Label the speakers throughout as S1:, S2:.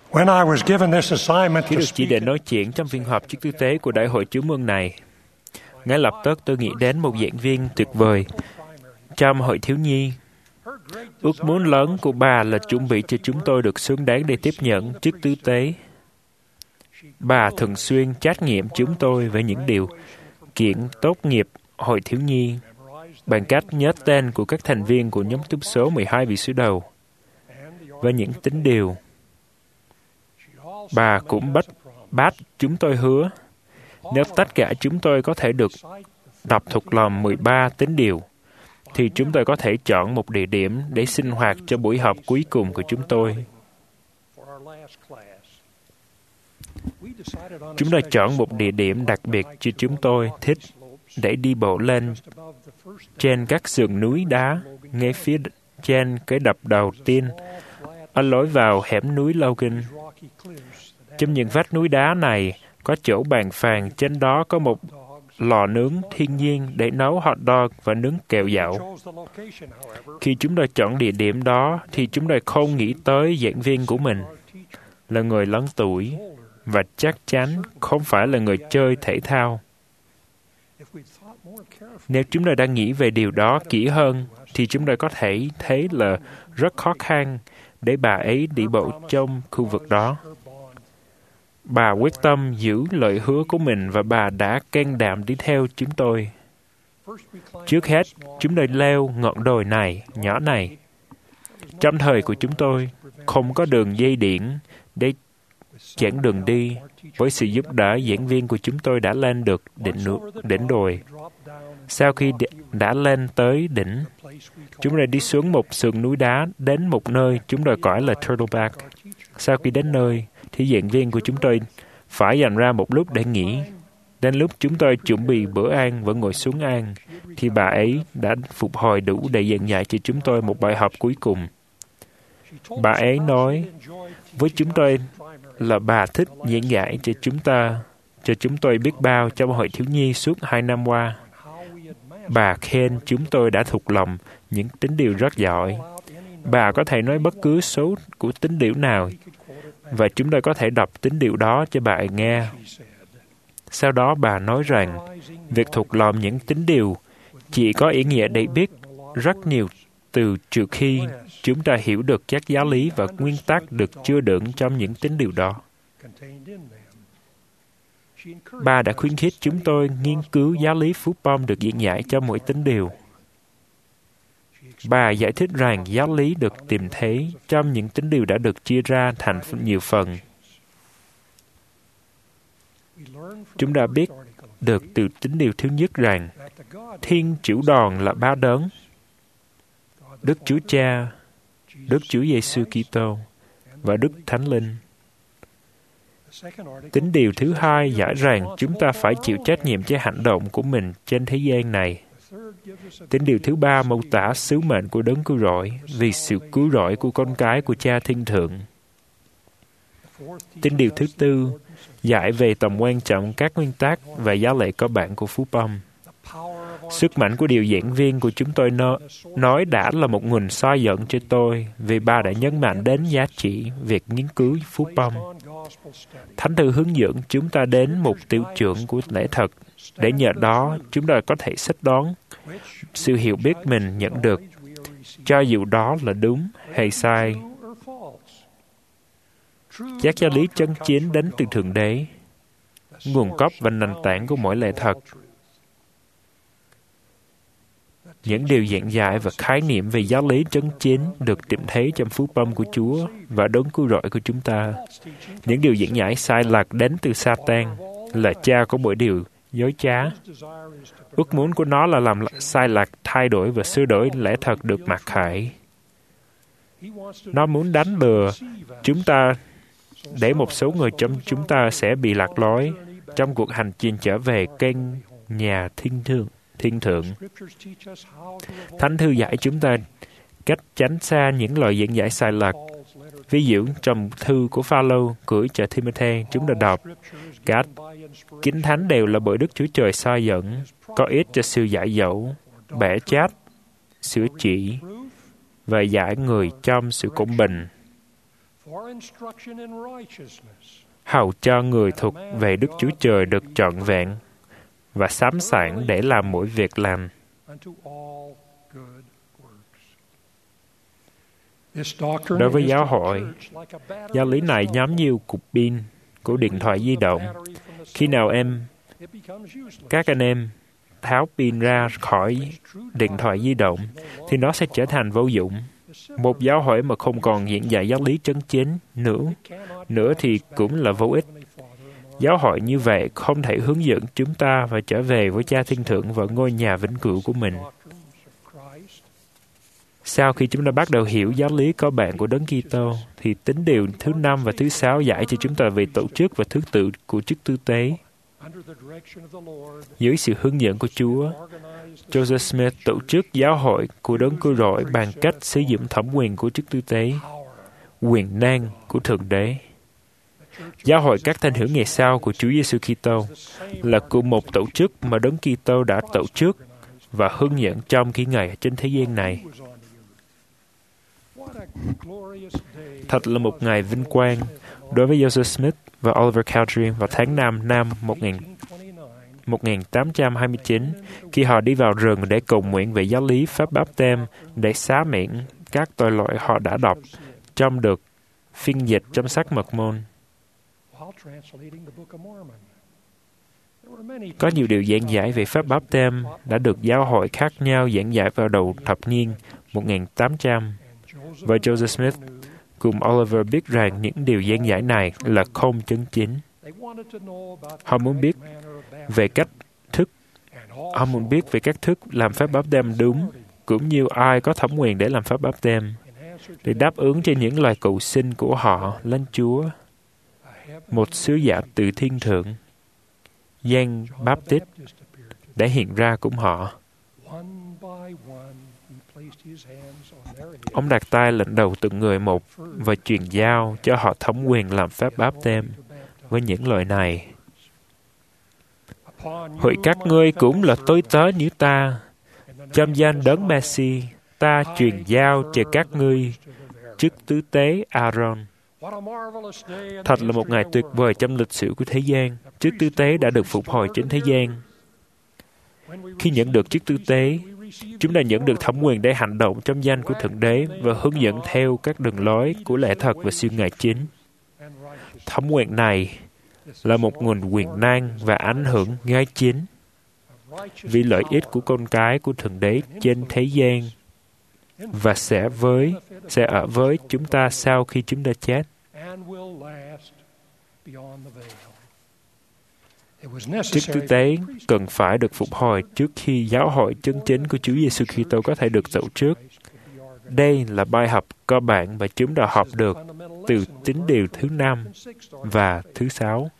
S1: Khi được chỉ định nói chuyện trong phiên họp chức tư tế của Đại hội Chứng ương này, ngay lập tức tôi nghĩ đến một giảng viên tuyệt vời trong hội thiếu nhi. Ước muốn lớn của bà là chuẩn bị cho chúng tôi được xứng đáng để tiếp nhận chức tư tế. Bà thường xuyên trách nhiệm chúng tôi về những điều kiện tốt nghiệp hội thiếu nhi bằng cách nhớ tên của các thành viên của nhóm túc số 12 vị sứ đầu và những tín điều. Bà cũng bắt chúng tôi hứa nếu tất cả chúng tôi có thể được đọc thuộc lòng 13 tín điều, thì chúng tôi có thể chọn một địa điểm để sinh hoạt cho buổi học cuối cùng của chúng tôi. Chúng tôi chọn một địa điểm đặc biệt cho chúng tôi thích để đi bộ lên trên các sườn núi đá ngay phía trên cái đập đầu tiên ở lối vào hẻm núi Logan. Trong những vách núi đá này có chỗ bàn phàn, trên đó có một lò nướng thiên nhiên để nấu hot dog và nướng kẹo dạo. Khi chúng tôi chọn địa điểm đó, thì chúng tôi không nghĩ tới giảng viên của mình là người lớn tuổi và chắc chắn không phải là người chơi thể thao. Nếu chúng tôi đang nghĩ về điều đó kỹ hơn, thì chúng tôi có thể thấy là rất khó khăn để bà ấy đi bộ trong khu vực đó. Bà quyết tâm giữ lời hứa của mình và bà đã can đảm đi theo chúng tôi. Trước hết, chúng tôi leo ngọn đồi nhỏ này. Trong thời của chúng tôi, không có đường dây điện để chặn đường đi. Với sự giúp đỡ, giảng viên của chúng tôi đã lên được đỉnh đồi. Sau khi đã lên tới đỉnh, chúng tôi đi xuống một sườn núi đá đến một nơi chúng tôi gọi là Turtleback. Sau khi đến nơi, thì giảng viên của chúng tôi phải dành ra một lúc để nghỉ. Đến lúc chúng tôi chuẩn bị bữa ăn và ngồi xuống ăn, thì bà ấy đã phục hồi đủ để giảng dạy cho chúng tôi một bài học cuối cùng. Bà ấy nói với chúng tôi là bà thích giảng dạy cho chúng tôi biết bao trong hội thiếu nhi suốt 2 năm qua. Bà khen chúng tôi đã thuộc lòng những tín điều rất giỏi. Bà có thể nói bất cứ số của tín điều nào, và chúng tôi có thể đọc tín điều đó cho bà ấy nghe. Sau đó bà nói rằng, việc thuộc lòng những tín điều chỉ có ý nghĩa để biết rất nhiều từ trừ khi chúng ta hiểu được các giáo lý và nguyên tắc được chứa đựng trong những tín điều đó. Bà đã khuyến khích chúng tôi nghiên cứu giáo lý phúc bông được diễn giải trong mỗi tín điều. Bà giải thích rằng giáo lý được tìm thấy trong những tín điều đã được chia ra thành nhiều phần. Chúng ta biết được từ tín điều thứ nhất rằng Thiên Chữ Đòn là ba đấng: Đức Chúa Cha, Đức Chúa Giêsu Kitô và Đức Thánh Linh. Tín điều thứ hai giải rằng chúng ta phải chịu trách nhiệm cho hành động của mình trên thế gian này. Tín điều thứ ba mô tả sứ mệnh của đấng cứu rỗi vì sự cứu rỗi của con cái của Cha Thiên Thượng. Tín điều thứ tư dạy về tầm quan trọng các nguyên tắc và giáo lệ cơ bản của phúc âm. Sức mạnh của điều giảng viên của chúng tôi nói đã là một nguồn soi dẫn cho tôi, vì bà đã nhấn mạnh đến giá trị việc nghiên cứu phúc âm. Thánh thư hướng dẫn chúng ta đến một tiêu chuẩn của lẽ thật, để nhờ đó chúng ta có thể xét đoán sự hiểu biết mình nhận được, cho dù đó là đúng hay sai. Các giáo lý chân chính đến từ Thượng Đế, nguồn gốc và nền tảng của mỗi lẽ thật. Những điều giảng giải và khái niệm về giáo lý chân chính được tìm thấy trong phúc âm của Chúa và đấng cứu rỗi của chúng ta. Những điều giảng giải sai lạc đến từ Satan, là cha của mỗi điều dối trá. Ước muốn của nó là làm sai lạc thay đổi và sửa đổi lẽ thật được mặc khải. Nó muốn đánh lừa chúng ta để một số người trong chúng ta sẽ bị lạc lối trong cuộc hành trình trở về kênh nhà thiên thượng. Thánh thư dạy chúng ta cách tránh xa những lời giảng giải sai lạc. Ví dụ, trong thư của Phaolô gửi cho Timôthê, chúng ta đọc: Các Kinh Thánh đều là bởi Đức Chúa Trời soi dẫn, có ích cho sự dạy dỗ, bẻ chát, sửa chỉ và giải người trong sự công bình. hầu cho người thuộc về Đức Chúa Trời được trọn vẹn và sắm sẵn để làm mỗi việc lành. Đối với giáo hội, giáo lý này giống như cục pin của điện thoại di động. Khi nào các anh em tháo pin ra khỏi điện thoại di động, thì nó sẽ trở thành vô dụng. Một giáo hội mà không còn diễn dạy giáo lý chân chính nữa thì cũng là vô ích. Giáo hội như vậy không thể hướng dẫn chúng ta và trở về với Cha Thiên Thượng và ngôi nhà vĩnh cửu của mình. Sau khi chúng ta bắt đầu hiểu giáo lý cơ bản của Đấng Kitô, thì tín điều thứ 5 và thứ 6 dạy cho chúng ta về tổ chức và thứ tự của chức tư tế. Dưới sự hướng dẫn của Chúa, Joseph Smith tổ chức giáo hội của Đấng Cứu Rỗi bằng cách sử dụng thẩm quyền của chức tư tế, quyền năng của Thượng Đế. Giáo hội các thánh hữu ngày sau của Chúa Giêsu Kitô là cùng một tổ chức mà Đấng Kitô đã tổ chức và hướng dẫn trong cái ngày trên thế gian này. Thật là một ngày vinh quang đối với Joseph Smith và Oliver Cowdery vào tháng 5 năm 1829, khi họ đi vào rừng để cầu nguyện về giáo lý Phép Báp-têm để xá miễn các tội lỗi họ đã đọc trong được phiên dịch trong sách Mật Môn. Có nhiều điều giảng giải về Phép Báp-têm đã được giáo hội khác nhau giảng giải vào đầu thập niên 1800, và Joseph Smith cùng Oliver biết rằng những điều giảng giải này là không chân chính. Họ muốn biết về cách thức làm phép báp-têm đúng, cũng như ai có thẩm quyền để làm phép báp-têm, để đáp ứng cho những lời cầu xin của họ lên Chúa. Một sứ giả từ thiên thượng, Giăng Báp-tít, đã hiện ra cùng họ. Ông đặt tay lên đầu từng người một và truyền giao cho họ thẩm quyền làm phép báp-têm với những lời này: Hỡi các ngươi cũng là tôi tớ như ta, trong danh Đấng Messi, ta truyền giao cho các ngươi chức tứ tế Aaron. Thật là một ngày tuyệt vời trong lịch sử của thế gian. Chức tứ tế đã được phục hồi trên thế gian. Khi nhận được chức tứ tế, chúng ta nhận được thẩm quyền để hành động trong danh của Thượng Đế và hướng dẫn theo các đường lối của lẽ thật và siêu ngài chính. Thẩm quyền này là một nguồn quyền năng và ảnh hưởng ngay chính vì lợi ích của con cái của Thượng Đế trên thế gian và sẽ ở với chúng ta sau khi chúng ta chết. Chức tư tế cần phải được phục hồi trước khi giáo hội chân chính của Chúa Giêsu Kitô có thể được tổ chức. Đây là bài học cơ bản và chúng ta học được từ tín điều thứ 5 và thứ 6.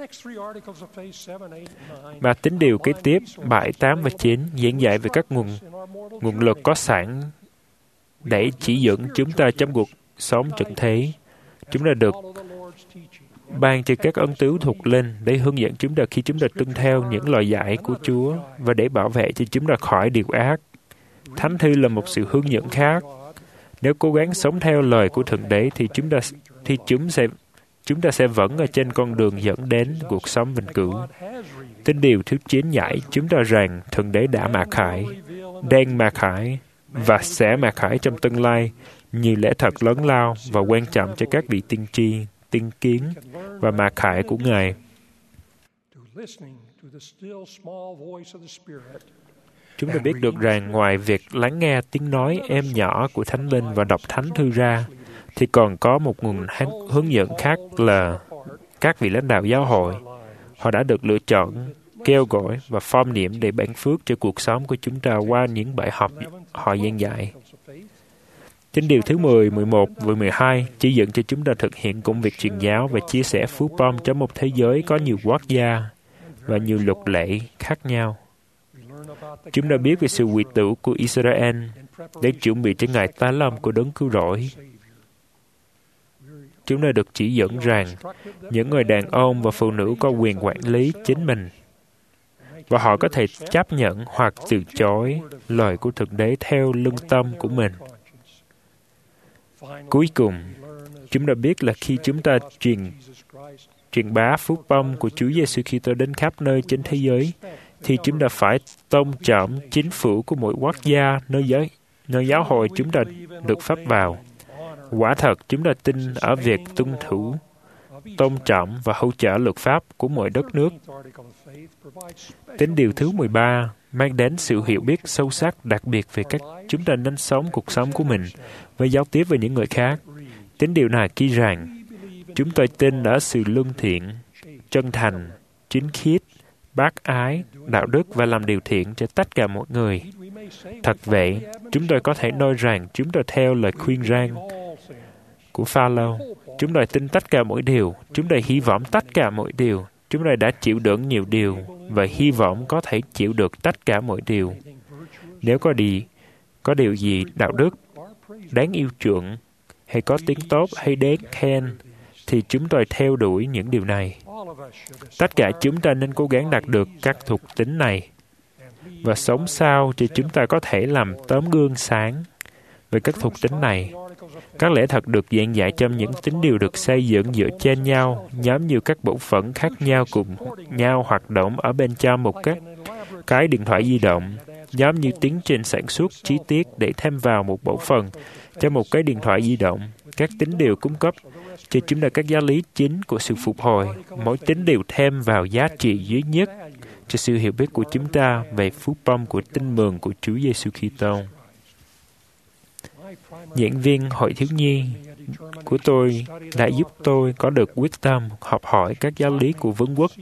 S1: Và tín điều kế tiếp 7, 8 và 9 giảng dạy về các nguồn lực có sẵn để chỉ dẫn chúng ta trong cuộc sống trần thế. Chúng ta được ban cho các ân tứ thuộc linh để hướng dẫn chúng ta khi chúng ta tuân theo những lời dạy của Chúa và để bảo vệ cho chúng ta khỏi điều ác. Thánh thư là một sự hướng dẫn khác. Nếu cố gắng sống theo lời của Thượng Đế thì chúng ta sẽ vẫn ở trên con đường dẫn đến cuộc sống vĩnh cửu. Tín điều thứ 9 dạy chúng ta rằng Thượng Đế đã mặc khải, đang mặc khải và sẽ mặc khải trong tương lai nhiều lẽ thật lớn lao và quan trọng cho các vị tiên tri, tiên kiến và mặc khải của Ngài. Chúng ta biết được rằng ngoài việc lắng nghe tiếng nói êm nhỏ của Thánh Linh và đọc Thánh Thư ra, thì còn có một nguồn hướng dẫn khác là các vị lãnh đạo giáo hội. Họ đã được lựa chọn, kêu gọi và phong niệm để ban phước cho cuộc sống của chúng ta qua những bài học họ giảng dạy. Tín điều thứ 10, 11 và 12 chỉ dẫn cho chúng ta thực hiện công việc truyền giáo và chia sẻ phước bom trong một thế giới có nhiều quốc gia và nhiều luật lệ khác nhau. Chúng ta biết về sự quy tụ của Israel để chuẩn bị cho ngày tái lâm của Đấng Cứu Rỗi. Chúng ta được chỉ dẫn rằng những người đàn ông và phụ nữ có quyền quản lý chính mình và họ có thể chấp nhận hoặc từ chối lời của Thượng Đế theo lương tâm của mình. Cuối cùng, chúng ta biết là khi chúng ta truyền bá phúc âm của Chúa Giêsu Kitô đến khắp nơi trên thế giới, thì chúng ta phải tôn trọng chính phủ của mỗi quốc gia nơi giáo hội chúng ta được phép vào. Quả thật, chúng ta tin ở việc tuân thủ, tôn trọng và hỗ trợ luật pháp của mỗi đất nước. Tín điều thứ 13 mang đến sự hiểu biết sâu sắc đặc biệt về cách chúng ta nên sống cuộc sống của mình và giao tiếp với những người khác. Tín điều này ghi rằng, chúng tôi tin ở sự lương thiện, chân thành, chính khiết, bác ái, đạo đức và làm điều thiện cho tất cả mọi người. Thật vậy, chúng tôi có thể nói rằng chúng tôi theo lời khuyên răn của Pha-lô. Chúng tôi tin tất cả mọi điều. Chúng tôi hy vọng tất cả mọi điều. Chúng tôi đã chịu đựng nhiều điều và hy vọng có thể chịu được tất cả mọi điều. Nếu có điều gì đạo đức, đáng yêu chuộng, hay có tiếng tốt hay đáng khen, thì chúng tôi theo đuổi những điều này. Tất cả chúng ta nên cố gắng đạt được các thuộc tính này và sống sao cho chúng ta có thể làm tấm gương sáng về các thuộc tính này. Các lẽ thật được giảng dạy trong những tín điều được xây dựng dựa trên nhau, nhóm như các bộ phận khác nhau cùng nhau hoạt động ở bên trong một cái điện thoại di động, giống như tiến trình sản xuất chi tiết để thêm vào một bộ phận cho một cái điện thoại di động. Các tín điều cung cấp cho chúng ta các giáo lý chính của sự phục hồi. Mỗi tín điều thêm vào giá trị duy nhất cho sự hiểu biết của chúng ta về phúc âm của tin mừng của Chúa Giêsu Kitô. Giảng viên hội thiếu nhi của tôi đã giúp tôi có được quyết tâm học hỏi các giáo lý của Vương quốc.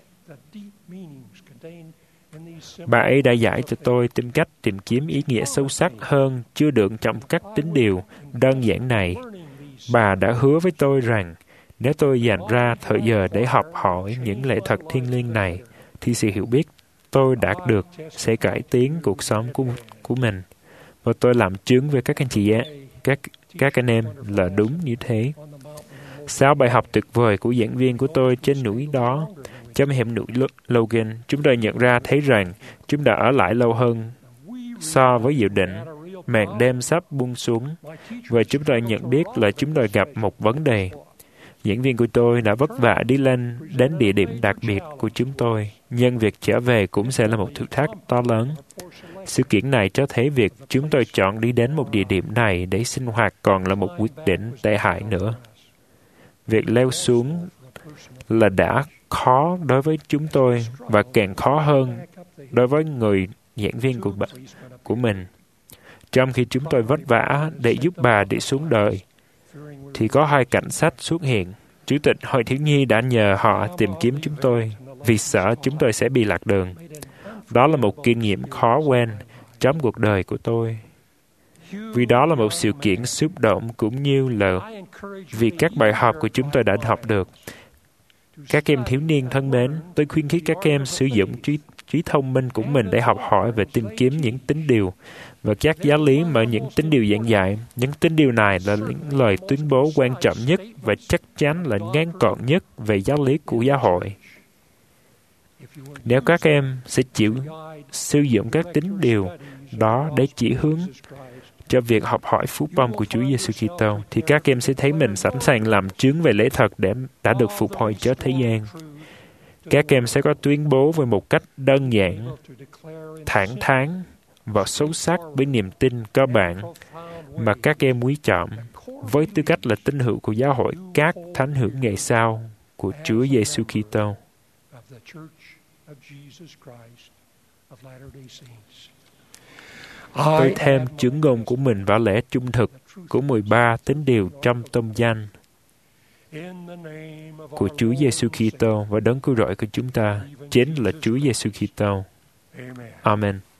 S1: Bà ấy đã dạy cho tôi tìm cách tìm kiếm ý nghĩa sâu sắc hơn chưa được trong các tín điều đơn giản này. Bà đã hứa với tôi rằng nếu tôi dành ra thời giờ để học hỏi những lẽ thật thiêng liêng này, thì sự hiểu biết tôi đạt được sẽ cải tiến cuộc sống của mình. Và tôi làm chứng với các anh chị các anh em là đúng như thế. Sau bài học tuyệt vời của giảng viên của tôi trên núi đó, trong hẻm núi Logan, chúng tôi nhận ra thấy rằng chúng đã ở lại lâu hơn so với dự định. Màn đêm sắp buông xuống, và chúng tôi nhận biết là chúng tôi gặp một vấn đề. Giảng viên của tôi đã vất vả đi lên đến địa điểm đặc biệt của chúng tôi, nhưng việc trở về cũng sẽ là một thử thách to lớn. Sự kiện này cho thấy việc chúng tôi chọn đi đến một địa điểm này để sinh hoạt còn là một quyết định tệ hại nữa. Việc leo xuống là đã khó đối với chúng tôi và càng khó hơn đối với người giảng viên của mình. Trong khi chúng tôi vất vả để giúp bà đi xuống đời, thì có hai cảnh sát xuất hiện. Chủ tịch hội thiếu nhi đã nhờ họ tìm kiếm chúng tôi vì sợ chúng tôi sẽ bị lạc đường. Đó là một kinh nghiệm khó quên trong cuộc đời của tôi. Vì đó là một sự kiện xúc động cũng như là vì các bài học của chúng tôi đã học được. Các em thiếu niên thân mến, tôi khuyến khích các em sử dụng trí thông minh của mình để học hỏi và tìm kiếm những tín điều và các giáo lý mà những tín điều giảng dạy. Những tín điều này là những lời tuyên bố quan trọng nhất và chắc chắn là ngắn gọn nhất về giáo lý của giáo hội. Nếu các em sẽ chịu sử dụng các tín điều đó để chỉ hướng cho việc học hỏi phúc âm của Chúa Giêsu Kitô, thì các em sẽ thấy mình sẵn sàng làm chứng về lẽ thật đã được phục hồi cho thế gian. Các em sẽ có tuyên bố về một cách đơn giản, thẳng thắn và sâu sắc với niềm tin cơ bản mà các em quý trọng, với tư cách là tín hữu của giáo hội các thánh hữu ngày sau của Chúa Giêsu Kitô. Tôi thêm chứng ngôn của mình vào lẽ trung thực của 13 tín điều trong tôn danh của Chúa Giêsu Kitô và đấng cứu rỗi của chúng ta chính là Chúa Giêsu Kitô. Amen.